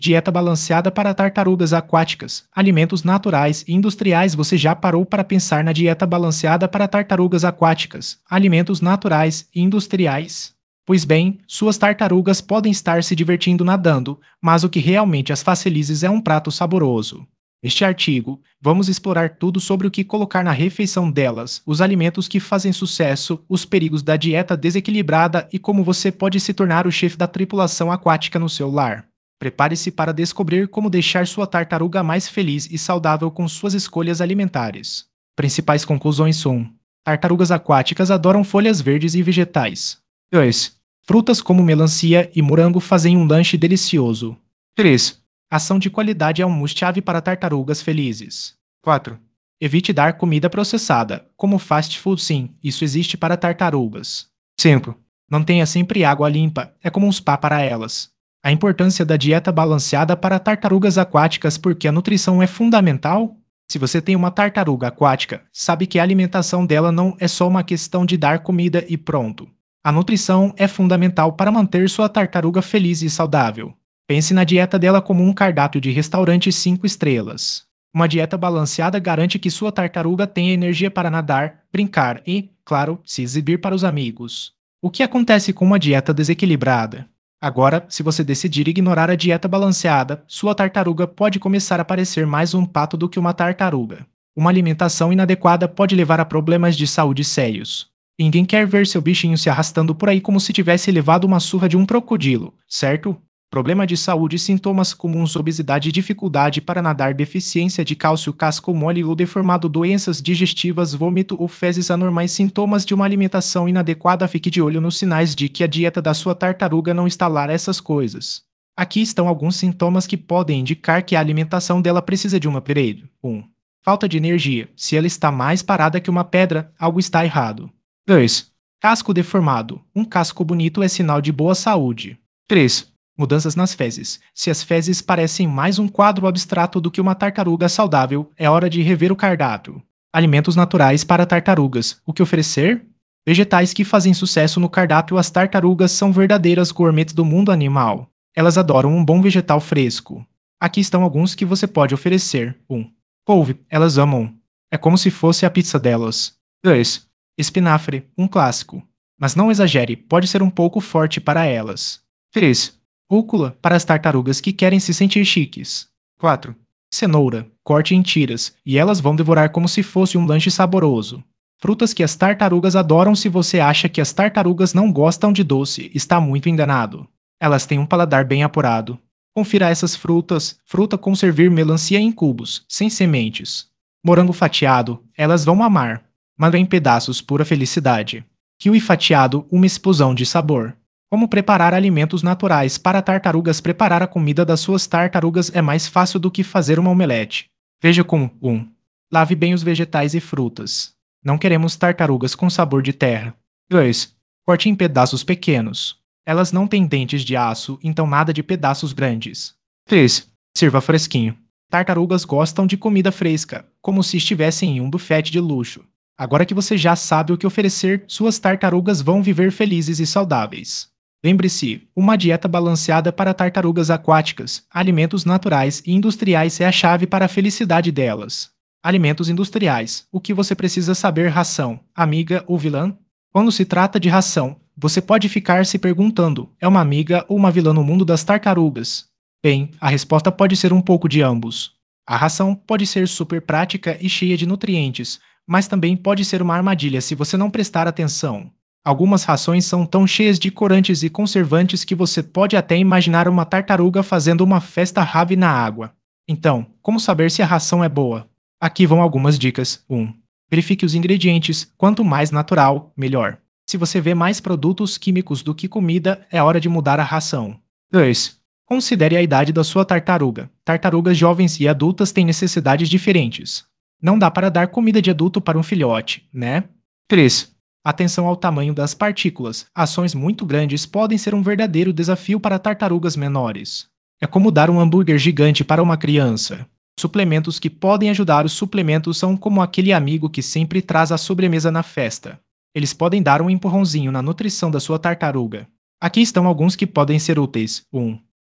Dieta balanceada para tartarugas aquáticas. Alimentos naturais e industriais. Você já parou para pensar na dieta balanceada para tartarugas aquáticas? Alimentos naturais e industriais. Pois bem, suas tartarugas podem estar se divertindo nadando, mas o que realmente as faz felizes é um prato saboroso. Neste artigo, vamos explorar tudo sobre o que colocar na refeição delas, os alimentos que fazem sucesso, os perigos da dieta desequilibrada e como você pode se tornar o chefe da tripulação aquática no seu lar. Prepare-se para descobrir como deixar sua tartaruga mais feliz e saudável com suas escolhas alimentares. Principais conclusões 1. Tartarugas aquáticas adoram folhas verdes e vegetais. 2. Frutas como melancia e morango fazem um lanche delicioso. 3. Ação de qualidade é um must-have para tartarugas felizes. 4. Evite dar comida processada, como fast food sim, isso existe para tartarugas. 5. Mantenha sempre água limpa, é como um spa para elas. A importância da dieta balanceada para tartarugas aquáticas porque a nutrição é fundamental? Se você tem uma tartaruga aquática, sabe que a alimentação dela não é só uma questão de dar comida e pronto. A nutrição é fundamental para manter sua tartaruga feliz e saudável. Pense na dieta dela como um cardápio de restaurante 5 estrelas. Uma dieta balanceada garante que sua tartaruga tenha energia para nadar, brincar e, claro, se exibir para os amigos. O que acontece com uma dieta desequilibrada? Agora, se você decidir ignorar a dieta balanceada, sua tartaruga pode começar a parecer mais um pato do que uma tartaruga. Uma alimentação inadequada pode levar a problemas de saúde sérios. Ninguém quer ver seu bichinho se arrastando por aí como se tivesse levado uma surra de um crocodilo, certo? Problema de saúde e sintomas comuns: obesidade, dificuldade para nadar, deficiência de cálcio, casco mole ou deformado, doenças digestivas, vômito ou fezes anormais, sintomas de uma alimentação inadequada. Fique de olho nos sinais de que a dieta da sua tartaruga não está lá essas coisas. Aqui estão alguns sintomas que podem indicar que a alimentação dela precisa de um upgrade. 1. Falta de energia. Se ela está mais parada que uma pedra, algo está errado. 2. Casco deformado. Um casco bonito é sinal de boa saúde. 3. Mudanças nas fezes. Se as fezes parecem mais um quadro abstrato do que uma tartaruga saudável, é hora de rever o cardápio. Alimentos naturais para tartarugas. O que oferecer? Vegetais que fazem sucesso no cardápio. As tartarugas são verdadeiras gourmets do mundo animal. Elas adoram um bom vegetal fresco. Aqui estão alguns que você pode oferecer. 1. Couve. Elas amam. É como se fosse a pizza delas. 2. Espinafre. Um clássico. Mas não exagere, pode ser um pouco forte para elas. 3. Rúcula, para as tartarugas que querem se sentir chiques. 4. Cenoura, corte em tiras, e elas vão devorar como se fosse um lanche saboroso. Frutas que as tartarugas adoram. Se você acha que as tartarugas não gostam de doce, está muito enganado. Elas têm um paladar bem apurado. Confira essas frutas. Fruta com servir: melancia em cubos, sem sementes. Morango fatiado, elas vão amar. Manga em pedaços, pura felicidade. Kiwi fatiado, uma explosão de sabor. Como preparar alimentos naturais para tartarugas? Preparar a comida das suas tartarugas é mais fácil do que fazer uma omelete. Veja como: 1. Lave bem os vegetais e frutas. Não queremos tartarugas com sabor de terra. 2. Corte em pedaços pequenos. Elas não têm dentes de aço, então nada de pedaços grandes. 3. Sirva fresquinho. Tartarugas gostam de comida fresca, como se estivessem em um buffet de luxo. Agora que você já sabe o que oferecer, suas tartarugas vão viver felizes e saudáveis. Lembre-se, uma dieta balanceada para tartarugas aquáticas, alimentos naturais e industriais é a chave para a felicidade delas. Alimentos industriais. O que você precisa saber: ração, amiga ou vilã? Quando se trata de ração, você pode ficar se perguntando: é uma amiga ou uma vilã no mundo das tartarugas? Bem, a resposta pode ser um pouco de ambos. A ração pode ser super prática e cheia de nutrientes, mas também pode ser uma armadilha se você não prestar atenção. Algumas rações são tão cheias de corantes e conservantes que você pode até imaginar uma tartaruga fazendo uma festa rave na água. Então, como saber se a ração é boa? Aqui vão algumas dicas. 1. Verifique os ingredientes. Quanto mais natural, melhor. Se você vê mais produtos químicos do que comida, é hora de mudar a ração. 2. Considere a idade da sua tartaruga. Tartarugas jovens e adultas têm necessidades diferentes. Não dá para dar comida de adulto para um filhote, né? 3. Atenção ao tamanho das partículas. Ações muito grandes podem ser um verdadeiro desafio para tartarugas menores. É como dar um hambúrguer gigante para uma criança. Suplementos que podem ajudar. Os suplementos são como aquele amigo que sempre traz a sobremesa na festa. Eles podem dar um empurrãozinho na nutrição da sua tartaruga. Aqui estão alguns que podem ser úteis. 1.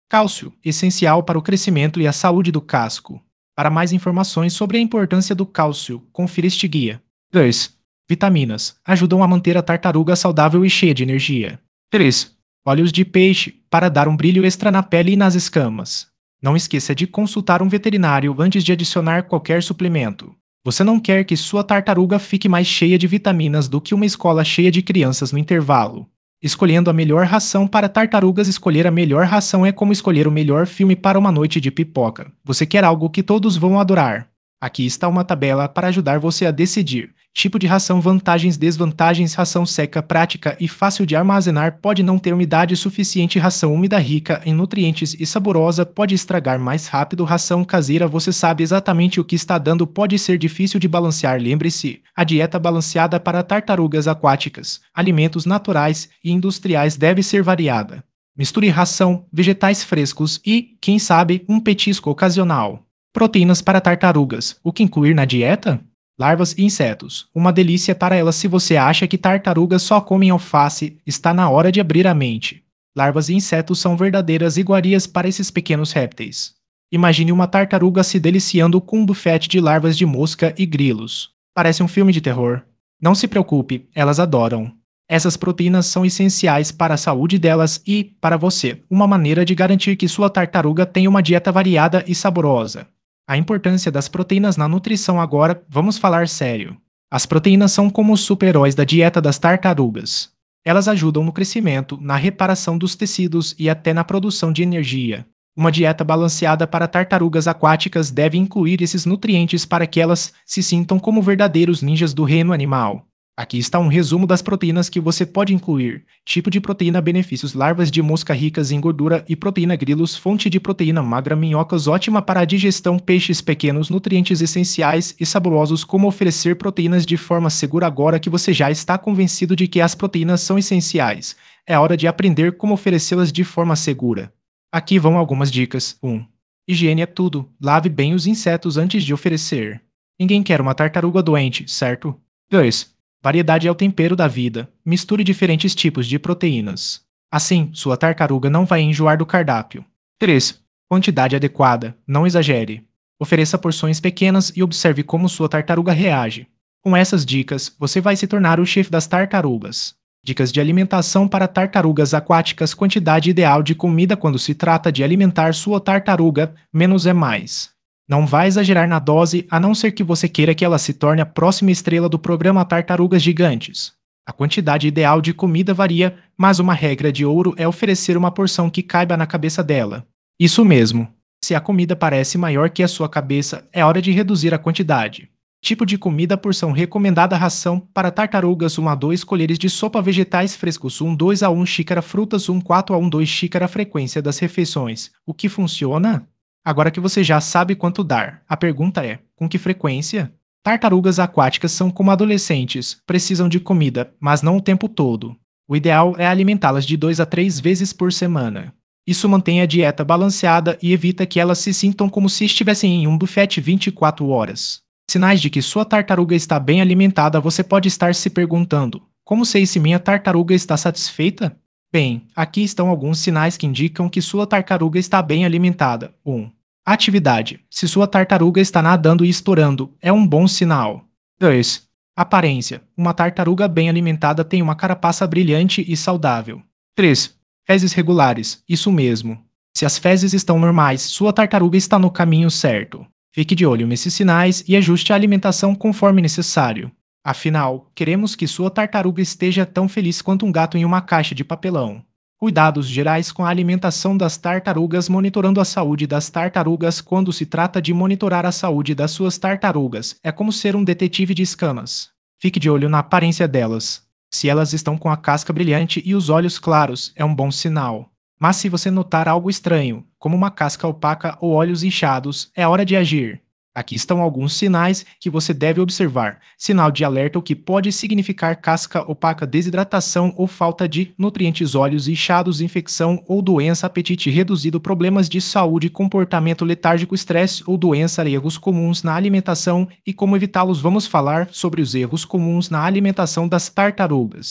Cálcio, essencial para o crescimento e a saúde do casco. Para mais informações sobre a importância do cálcio, confira este guia. 2. Vitaminas. Ajudam a manter a tartaruga saudável e cheia de energia. 3. Óleos de peixe, para dar um brilho extra na pele e nas escamas. Não esqueça de consultar um veterinário antes de adicionar qualquer suplemento. Você não quer que sua tartaruga fique mais cheia de vitaminas do que uma escola cheia de crianças no intervalo. Escolhendo a melhor ração para tartarugas, escolher a melhor ração é como escolher o melhor filme para uma noite de pipoca. Você quer algo que todos vão adorar. Aqui está uma tabela para ajudar você a decidir. Tipo de ração, vantagens, desvantagens, ração seca, prática e fácil de armazenar pode não ter umidade suficiente, ração úmida rica em nutrientes e saborosa pode estragar mais rápido, ração caseira você sabe exatamente o que está dando pode ser difícil de balancear, lembre-se, a dieta balanceada para tartarugas aquáticas, alimentos naturais e industriais deve ser variada. Misture ração, vegetais frescos e, quem sabe, um petisco ocasional. Proteínas para tartarugas, o que incluir na dieta? Larvas e insetos. Uma delícia para elas se você acha que tartarugas só comem alface, está na hora de abrir a mente. Larvas e insetos são verdadeiras iguarias para esses pequenos répteis. Imagine uma tartaruga se deliciando com um buffet de larvas de mosca e grilos. Parece um filme de terror. Não se preocupe, elas adoram. Essas proteínas são essenciais para a saúde delas e, para você, uma maneira de garantir que sua tartaruga tenha uma dieta variada e saborosa. A importância das proteínas na nutrição agora, vamos falar sério. As proteínas são como os super-heróis da dieta das tartarugas. Elas ajudam no crescimento, na reparação dos tecidos e até na produção de energia. Uma dieta balanceada para tartarugas aquáticas deve incluir esses nutrientes para que elas se sintam como verdadeiros ninjas do reino animal. Aqui está um resumo das proteínas que você pode incluir. Tipo de proteína, benefícios, larvas de mosca ricas em gordura e proteína, grilos, fonte de proteína magra, minhocas ótima para a digestão, peixes pequenos, nutrientes essenciais e saborosos, como oferecer proteínas de forma segura agora que você já está convencido de que as proteínas são essenciais. É hora de aprender como oferecê-las de forma segura. Aqui vão algumas dicas. 1. Higiene é tudo. Lave bem os insetos antes de oferecer. Ninguém quer uma tartaruga doente, certo? 2. Variedade é o tempero da vida. Misture diferentes tipos de proteínas. Assim, sua tartaruga não vai enjoar do cardápio. 3. Quantidade adequada. Não exagere. Ofereça porções pequenas e observe como sua tartaruga reage. Com essas dicas, você vai se tornar o chefe das tartarugas. Dicas de alimentação para tartarugas aquáticas. Quantidade ideal de comida quando se trata de alimentar sua tartaruga, menos é mais. Não vai exagerar na dose, a não ser que você queira que ela se torne a próxima estrela do programa Tartarugas Gigantes. A quantidade ideal de comida varia, mas uma regra de ouro é oferecer uma porção que caiba na cabeça dela. Isso mesmo. Se a comida parece maior que a sua cabeça, é hora de reduzir a quantidade. Tipo de comida, porção recomendada, ração para tartarugas 1 a 2 colheres de sopa, vegetais frescos 1-2 a 1 xícara, frutas 1-4 a 1-2 xícara, frequência das refeições. O que funciona? Agora que você já sabe quanto dar, a pergunta é: com que frequência? Tartarugas aquáticas são como adolescentes, precisam de comida, mas não o tempo todo. O ideal é alimentá-las de 2 a 3 vezes por semana. Isso mantém a dieta balanceada e evita que elas se sintam como se estivessem em um buffet 24 horas. Sinais de que sua tartaruga está bem alimentada. Você pode estar se perguntando: como sei se minha tartaruga está satisfeita? Bem, aqui estão alguns sinais que indicam que sua tartaruga está bem alimentada. 1. Atividade. Se sua tartaruga está nadando e estourando, é um bom sinal. 2. Aparência. Uma tartaruga bem alimentada tem uma carapaça brilhante e saudável. 3. Fezes regulares. Isso mesmo. Se as fezes estão normais, sua tartaruga está no caminho certo. Fique de olho nesses sinais e ajuste a alimentação conforme necessário. Afinal, queremos que sua tartaruga esteja tão feliz quanto um gato em uma caixa de papelão. Cuidados gerais com a alimentação das tartarugas. Monitorando a saúde das tartarugas. Quando se trata de monitorar a saúde das suas tartarugas, é como ser um detetive de escamas. Fique de olho na aparência delas. Se elas estão com a casca brilhante e os olhos claros, é um bom sinal. Mas se você notar algo estranho, como uma casca opaca ou olhos inchados, é hora de agir. Aqui estão alguns sinais que você deve observar. Sinal de alerta, o que pode significar casca opaca, desidratação ou falta de nutrientes, olhos inchados, infecção ou doença, apetite reduzido, problemas de saúde, comportamento letárgico, estresse ou doença, erros comuns na alimentação e como evitá-los. Vamos falar sobre os erros comuns na alimentação das tartarugas.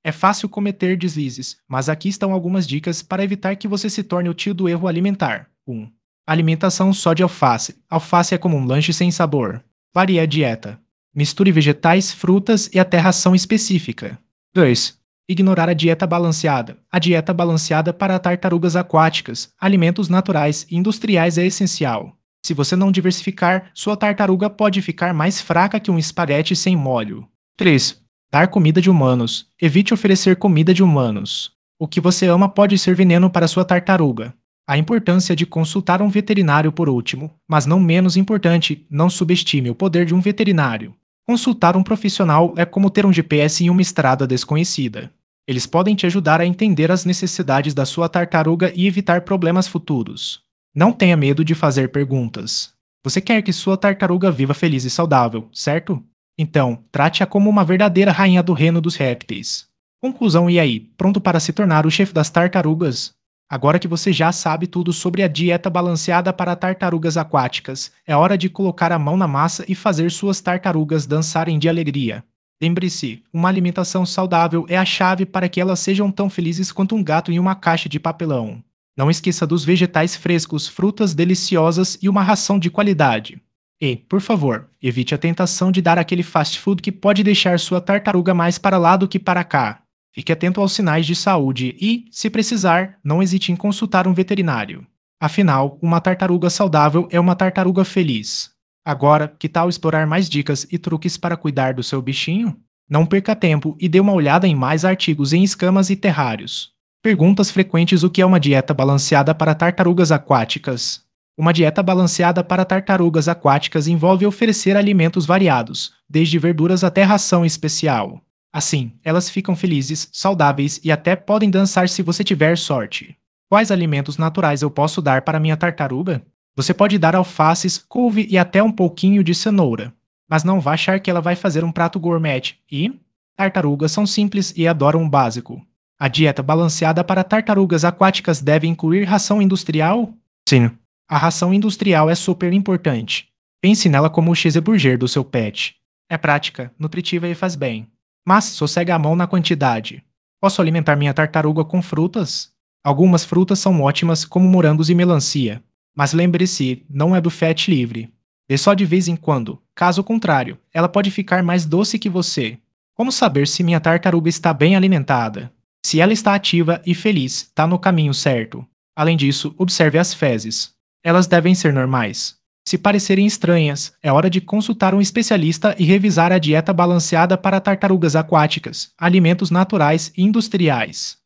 É fácil cometer deslizes, mas aqui estão algumas dicas para evitar que você se torne o tio do erro alimentar. 1. Alimentação só de alface. Alface é como um lanche sem sabor. Varie a dieta. Misture vegetais, frutas e até ração específica. 2. Ignorar a dieta balanceada. A dieta balanceada para tartarugas aquáticas, alimentos naturais e industriais é essencial. Se você não diversificar, sua tartaruga pode ficar mais fraca que um espaguete sem molho. 3. Dar comida de humanos. Evite oferecer comida de humanos. O que você ama pode ser veneno para sua tartaruga. A importância de consultar um veterinário por último, mas não menos importante, não subestime o poder de um veterinário. Consultar um profissional é como ter um GPS em uma estrada desconhecida. Eles podem te ajudar a entender as necessidades da sua tartaruga e evitar problemas futuros. Não tenha medo de fazer perguntas. Você quer que sua tartaruga viva feliz e saudável, certo? Então, trate-a como uma verdadeira rainha do reino dos répteis. Conclusão: e aí, pronto para se tornar o chefe das tartarugas? Agora que você já sabe tudo sobre a dieta balanceada para tartarugas aquáticas, é hora de colocar a mão na massa e fazer suas tartarugas dançarem de alegria. Lembre-se, uma alimentação saudável é a chave para que elas sejam tão felizes quanto um gato em uma caixa de papelão. Não esqueça dos vegetais frescos, frutas deliciosas e uma ração de qualidade. E, por favor, evite a tentação de dar aquele fast food que pode deixar sua tartaruga mais para lá do que para cá. Fique atento aos sinais de saúde e, se precisar, não hesite em consultar um veterinário. Afinal, uma tartaruga saudável é uma tartaruga feliz. Agora, que tal explorar mais dicas e truques para cuidar do seu bichinho? Não perca tempo e dê uma olhada em mais artigos em escamas e terrários. Perguntas frequentes: o que é uma dieta balanceada para tartarugas aquáticas? Uma dieta balanceada para tartarugas aquáticas envolve oferecer alimentos variados, desde verduras até ração especial. Assim, elas ficam felizes, saudáveis e até podem dançar se você tiver sorte. Quais alimentos naturais eu posso dar para minha tartaruga? Você pode dar alfaces, couve e até um pouquinho de cenoura. Mas não vá achar que ela vai fazer um prato gourmet. E tartarugas são simples e adoram o básico. A dieta balanceada para tartarugas aquáticas deve incluir ração industrial? Sim. A ração industrial é super importante. Pense nela como o cheeseburger do seu pet. É prática, nutritiva e faz bem. Mas sossega a mão na quantidade. Posso alimentar minha tartaruga com frutas? Algumas frutas são ótimas, como morangos e melancia. Mas lembre-se, não é buffet livre. Dê só de vez em quando. Caso contrário, ela pode ficar mais doce que você. Como saber se minha tartaruga está bem alimentada? Se ela está ativa e feliz, está no caminho certo. Além disso, observe as fezes. Elas devem ser normais. Se parecerem estranhas, é hora de consultar um especialista e revisar a dieta balanceada para tartarugas aquáticas, alimentos naturais e industriais.